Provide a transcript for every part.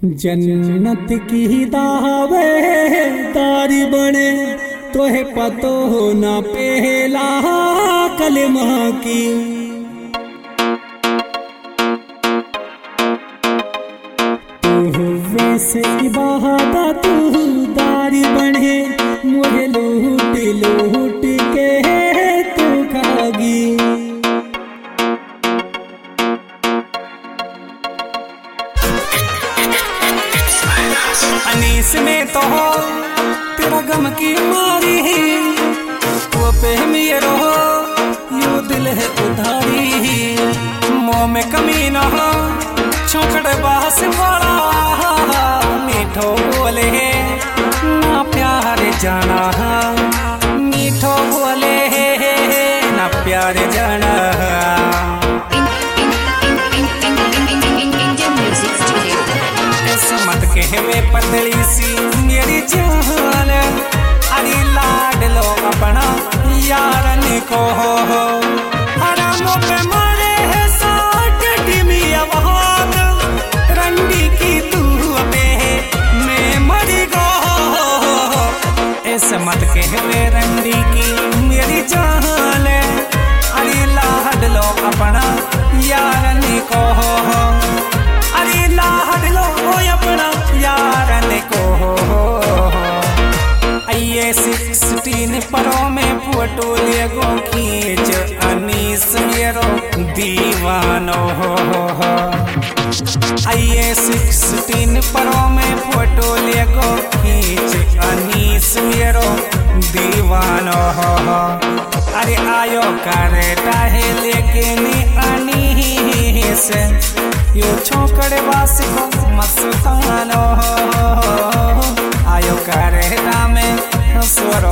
जन्नत की दावेदारी बने तोहे पतो हो ना पहला कलमा की। तू वैसे इबादत दारी बने मुझे लूट लूट के तू खागी। अनीस में तो हो तेरा गम की मारी, वो पे मेरा हो यू दिल है उधारी। मुँह में कमी न हो छोकड़ बास वाला, मीठो बोले ना प्यार जाना, मीठो बोले ना प्यार जाना। मत कहवे पतली सी मेरी जान, अरे लाड लो अपना यारन को। हरामों पे मारे है साठ टिमी आवाज, रंडी की तू पे मैं मरी गो। ऐसे मत कहवे रंडी की मेरी जान, अरे लाड लो अपना यारन को। अरे लाड लो अपना यारन को। ये 16 परों में फोटो ले गो खींच, अनीस मेरो दीवानो हो। ये 16 परों में फोटो ले गो खींच, अनीस मेरो दीवानो हो। अरे आयो करे टाहे लेकिन अनीस यो छोकड़े वास को मस्तानो हो। आयो करे रामे स्वरो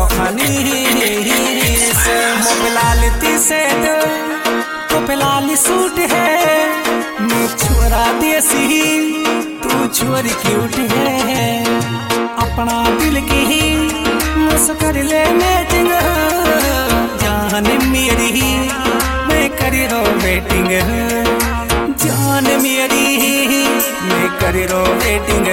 अनीस। मोबलालती से तो फिलहाल सूट है, मैं छोरा देसी तू छोरी क्यूट है। अपना दिल की मुस्कर ले मैचिंग, जान मेरी मैं करी रो वेटिंग, जान मेरी मैं करी रो वेटिंग।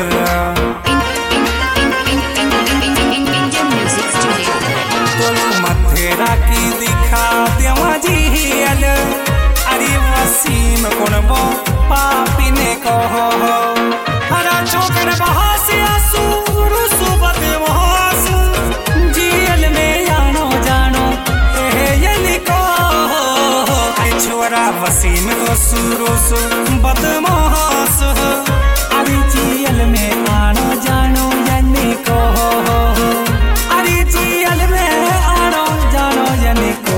मथेरा की दिखा देवा झील, अरे वसीम कुणबो पापी ने कहो। हरा चौकड़ बहासे आसूर सुबत वहास, जेल में आनो जानो ये लिखो। छोरा वसीम तो सूरोस बदमाश, अरे जेल में आनो जानो ये को। अरे जेल में आनो जानो ये को।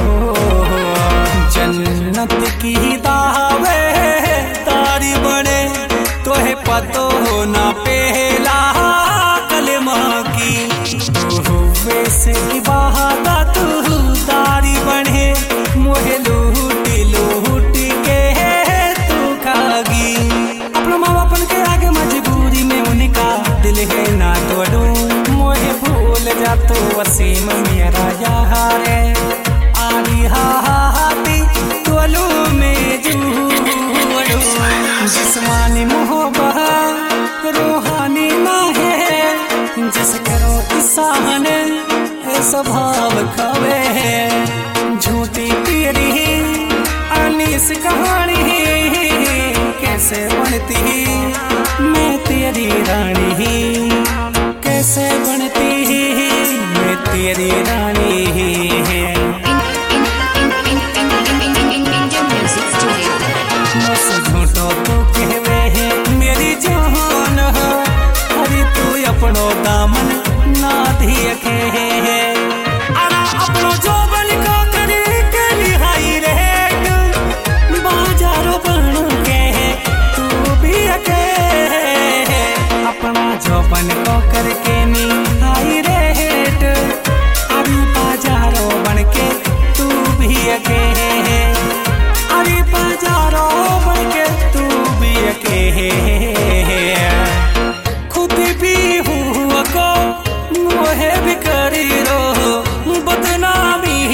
जन्नत की दावेदारी बने तोहे पतो हो ना पहला कलमा की। वैसे इबादत दारी बने मुझे लूट लूट के तू खागी। अपना माँ बापन के आगे मजबूरी में उनका दिल है ना तोड़ू, मुझे भूल जा तो वसीम मेरा यार है। आरी हाथी तोलू में जूड़ू, जिस्मानी मोहब्बत रूहानी ना है। जिस करो इंसान स्वभाव खवे है, झूठी तेरी अनीस कहानी कैसे बनती मैं तेरी रानी, कैसे बनती मैं तेरी रानी। झूठो तू कहवे है मेरी जान, अरे तू अपनो दामन ना धियके है। अरे अपनो जोबन को करे के निहाई रेट, बाजारो बन के तू भी अके। अपना जोबन को करके निहाई रेट, अरे बाजारो बन के तू भी अके। अरे बाजारो बन के तू भी अके। खुद भी हुआ को मोहे भी करी रो बदनामी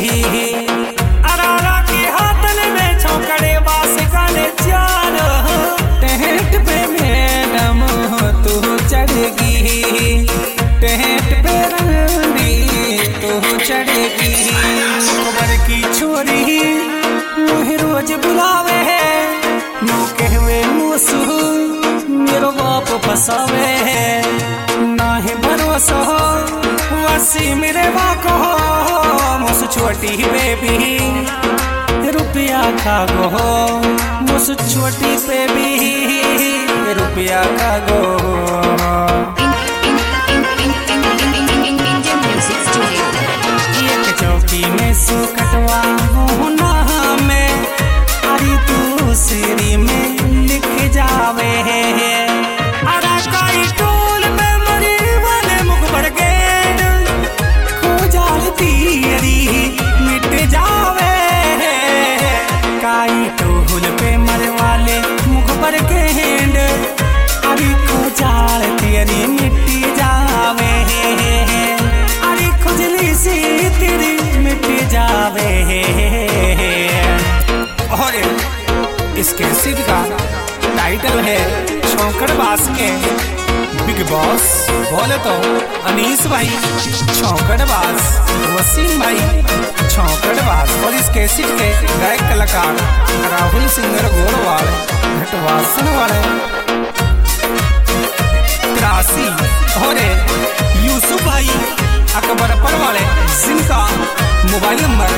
अरारा के हाथन में छौकड़े बास गाने चार टेंट पे मैडम तू चढ़ेगी टेंट पे रंगी तू चढ़ेगी खबर की छोरी मुझे रोज बुलावे है नो कहवे मुसु मेरो बाप फसावे ना है भरोसा वसी मेरे बाको मुस छोटी बेबी रुपया खा गो मुस छोटी बेबी रुपया खा गो एक चौकी में सु कटवा होना में अरे तू सीरी में लिख जावे अरे काई टोल पे मरी वाले मुख भर गेंद खो जाती अरी मिट जावे काई टोल पे मरे वाले मुख भर गेंद अरे खो जाती अरी मिट जावे अरे खुजली सी तेरी मिट जावे और इसके सिद्ध का टाइटल है छौकड़बाज के बिग बॉस बोले तो अनीस भाई छौकड़बाज, वसीम भाई छौकड़बाज और इस कैसेट के गायक कलाकार राहुल सिंगर गोरवाल घटवासन वाले त्रासी और यूसुफ भाई अकबरपुर वाले जिनका मोबाइल नंबर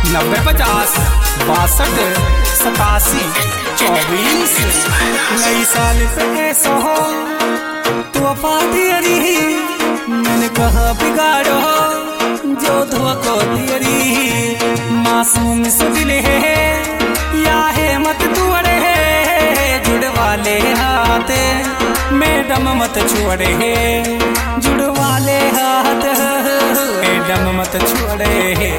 9050-628724। नई साल पे कैसा हो तो पातियरी मैंने कहा बिगाड़ो जो धोखो तियरी मासूम से दिल है या है मत तुअड़े जुड़ वाले हाथ मैडम मत छोड़े जुड़ वाले हाथ मैडम मत छोड़े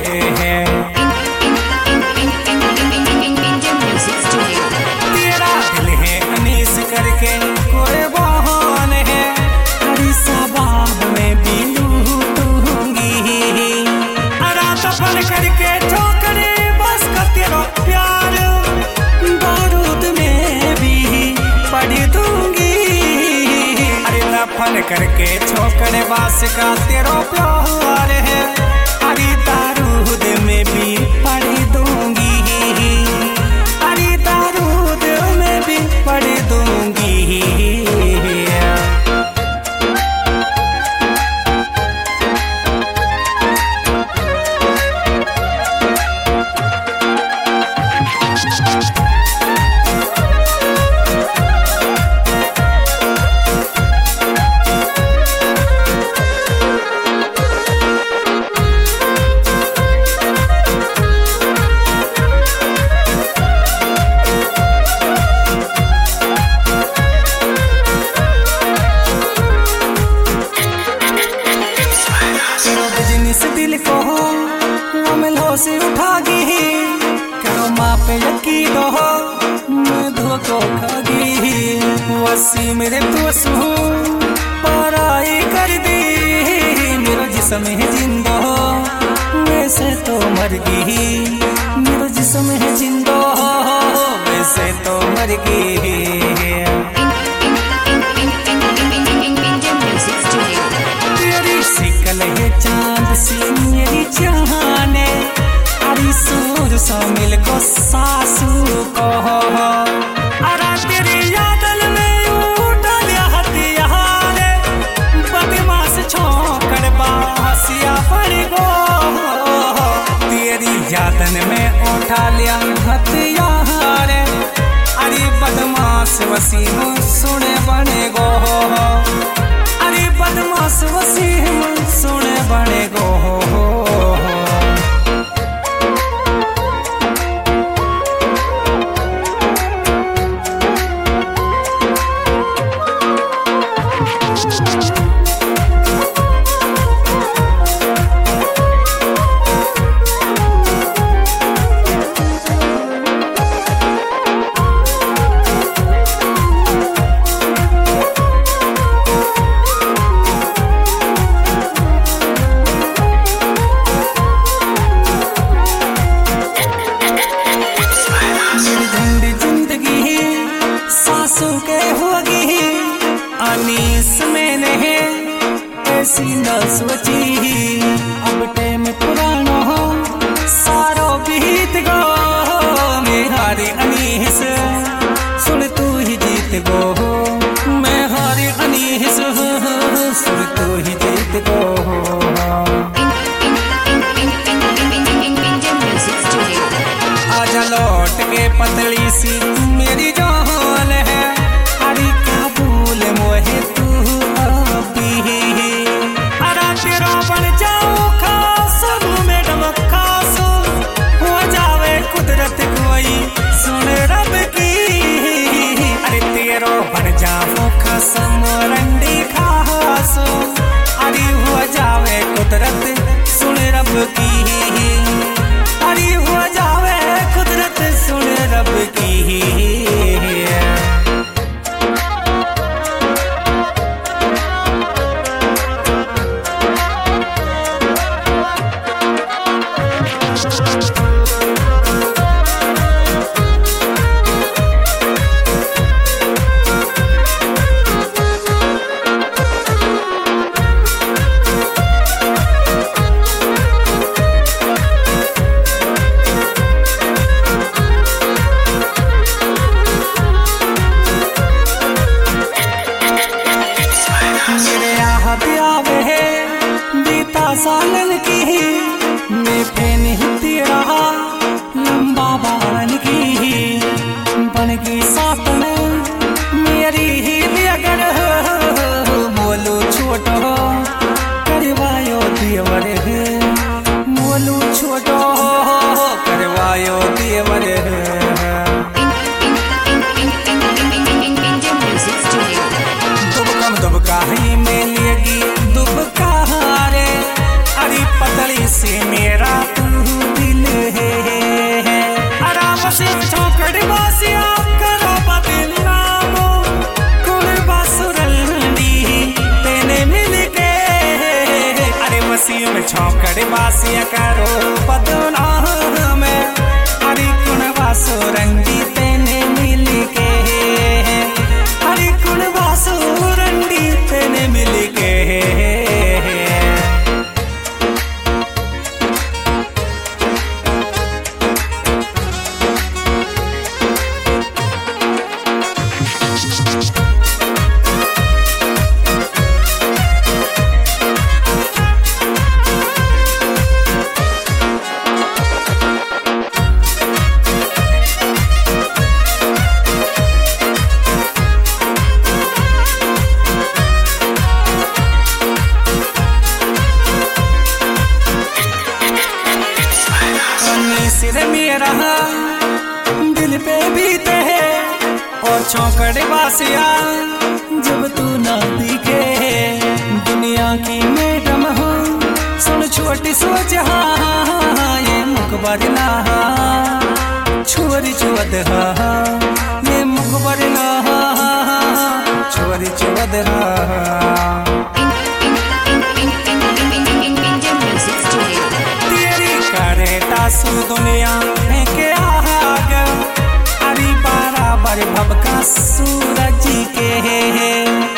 तेरा दिल है अनीस करके कोई बहान है हरी सबाब में भी लूटूंगी रात पल करके ठोकरे बस का तेरा प्यार बारूद में भी पड़ दूंगी अरे लफन करके ठोकरे बस का तेरा प्यार है हरी बारूद में भी पड़ दूंगी हरी बारूद में भी पड़ दूंगी। दिल को मिलो से उठागी करो माँ पे यकीन हो मैं धोखो खागी वसी मेरे दोस्त पराई कर दी मेरा जिस्म है जिंदा वैसे तो मर गई मेरा जिस्म है जिंदा वैसे तो मर गई। शिकल है चांद सी मेरी जाने अरे सूर सा मिल को सासू को अरे तेरी यादल में उठल हथियार बदमाश छोकड़ बासिया पड़ गो तेरी यादन में उठा लिया हथियार अरे बदमाश वसीम सुने बने गो अरे बदमाश वसीम सुने बने गो। उन्नीस मैंने ऐसी न सोची, अब टाइम पुराना हो सारो बीत गो। मैं हारे अनीस सुन तू ही जीत गो, मैं हारे अनीस सुन तू ही जीत गो। आजा लौट के पतली सी मेरी जान है, अरे काबूल मोहे तू अभी। अरे तेरा बन जाऊं खास मैडम खास, हो जावे कुदरत कोई सुन रब की। अरे तेरा बन जाऊं खास रंडी खास, अरे हो जावे कुदरत सुन रब की। अरे हो जावे कुदरत सुन रब की। सालन की मैं पेन तेरा लंबा बारन की, बन की सातन मेरी ही अगर बोलो छोटो करवायो देवर, बोलो छोटो करवायो देवर। दुबकम दुबका ही में लेगी दुबका रे, अरे पतली से मेरा तू दिल है। आराम से चौकड़ बासिया करो बदनामो, कुल बासुरंडी तेने मिल के। अरे वसी में चौकड़ बासिया करो बदनाम, अरे कुल बासुरंडी तेने मिल के। अरे कुल बासुरंडी तेने मिल के। सिर मेरा दिल पे बीते है और चौकड़ बासिया जब तू ना दिखे। दुनिया की मैडम हो सुन छोटी सोच, हाँ ये मुखबर ना छोरी चुवद, ये मुखबर ना छोरी चुवद। तासु दुनिया में के आग, अरे बराबर भबका सूरज के।